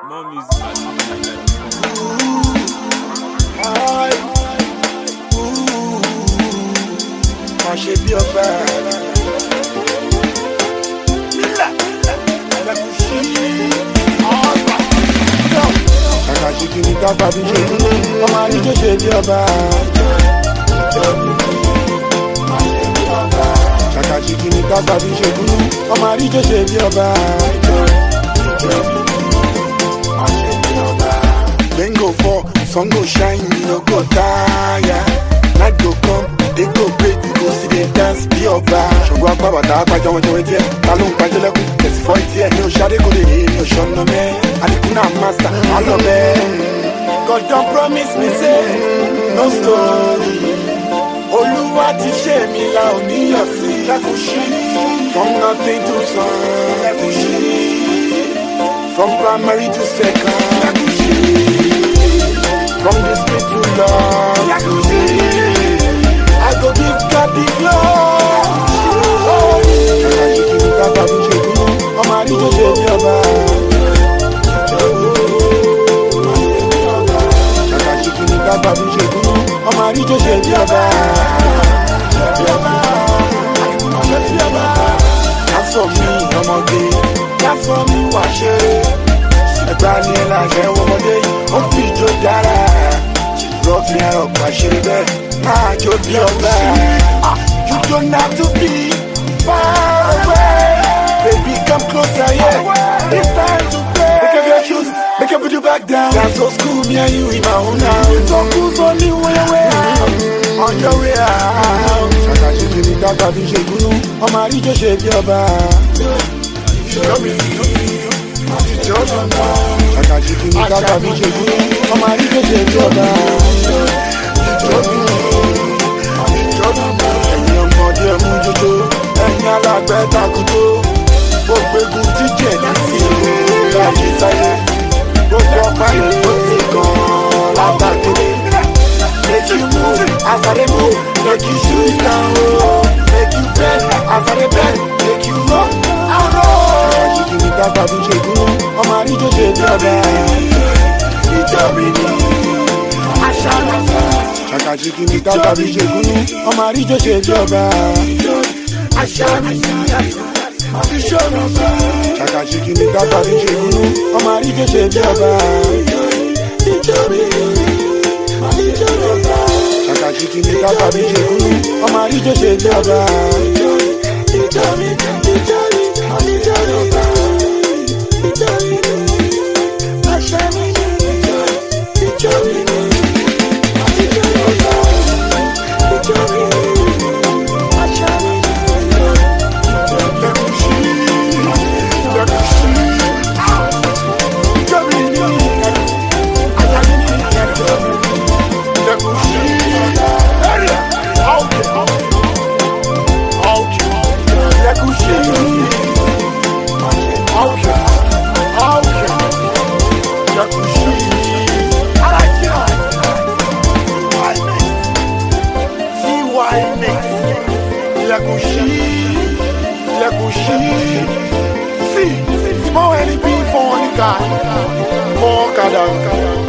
More music at I should be a bad. Kàkà ṣìkìrì kápá bí ṣe dúró, ọmọ àríjọ ṣe bí ọba. Kàkà ṣìkìrì kápá bí ṣe dúró, ọmọ àríjọ ṣe bí ọba. Rain go fall, sun go shine, you no go tire. Night go come, they go break, we go see they dance, be ọba. Ṣògo apá bàtà apájọ wọn jẹun díẹ̀, ta ló ń pàjọ lẹ́kùn, tẹ̀sífọ́ ìtì ẹ̀ ní oṣàdé kò lè rí ní oṣọ́nà mẹ́. Àdìkú náà master, I love it. God don't promise me say, no story. Olúwa ti ṣe mi la ò níyàn sí. Lẹ́kùṣí, from nothing to some. Lẹ́kùṣí, from primary to second. Lẹ́kùṣí, from the street to love. Lẹ́kùṣí, I go give God the glory. Kàkà ṣìkìrì kápá bí ṣe dúró, ọmọ àríjọ ṣe bí ọba. Kàkà ṣìkìrì kápá bí ṣe dúró, ọmọ àríjọ ṣe bí ọba. That's for me, ọmọge. That's for me, wà ṣe. Ẹgbà ni ẹlàjẹ́ ọmọdé yìí, ó fi ìjó dára. Rọ́ọ̀kì ẹ̀rọ pàṣẹ bẹ́ẹ̀, máa jó bí ọba. You don't have to be far away. Baby, come closer, yeah. It's time to play. Make up your shoes, make up put you back down. Dance so school, me and you in my own house. So cool, so new on your way out. On your way out. Kàkà ṣìkìrì kápá bí ṣe dúró, ọmọ àríjọ ṣe bí ọba. Kàkà ṣìkìrì kápá bí ṣe dúró, ọmọ àríjọ ṣe bí ọba. Ẹ̀yin ọmọdé ẹ̀mú jójó, ẹ̀yin alágbẹ̀ takùtò. Gbogbo egun jíjẹ̀ ní ti láyé sáyé. Gbogbo ọ̀pá ìlú ti kàn látàkìrì. Make you move, as I dey move, make you shoot down low. Make you bend, as I dey bend, make you rock and roll. Kàkà ṣìkìrì kápá bí ṣe dúró, ọmọ àríjọ ṣe bí ọba. Nítorí ní àṣà náà. Kàkà ṣìkìrì kápá bí ṣe dúró, ọmọ àríjọ ṣe bí ọba. Àṣà mi ìṣòro bá. Kàkà ṣìkìrì kápá bí ṣe dúró, ọmọ àríjọ ṣe bí ọba. Kàkà ṣìkìrì kápá bí ṣe dúró, ọmọ àríjọ ṣe bí ọba. See, small LP for Monica, for Kada.